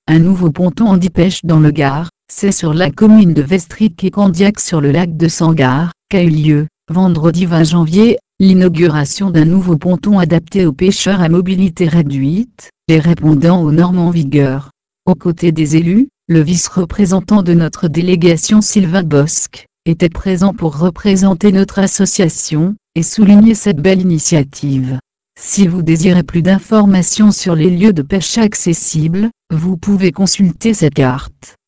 un nouveau ponton handiPêche dans le Gard. C'est sur la commune de Vestric et Candiac sur le lac de Sangar qu'a eu lieu, vendredi 20 janvier, l'inauguration d'un nouveau ponton adapté aux pêcheurs à mobilité réduite, et répondant aux normes en vigueur. Aux côtés des élus, le vice-représentant de notre délégation Sylvain Bosc était présent pour représenter notre association, et souligner cette belle initiative. Si vous désirez plus d'informations sur les lieux de pêche accessibles, vous pouvez consulter cette carte.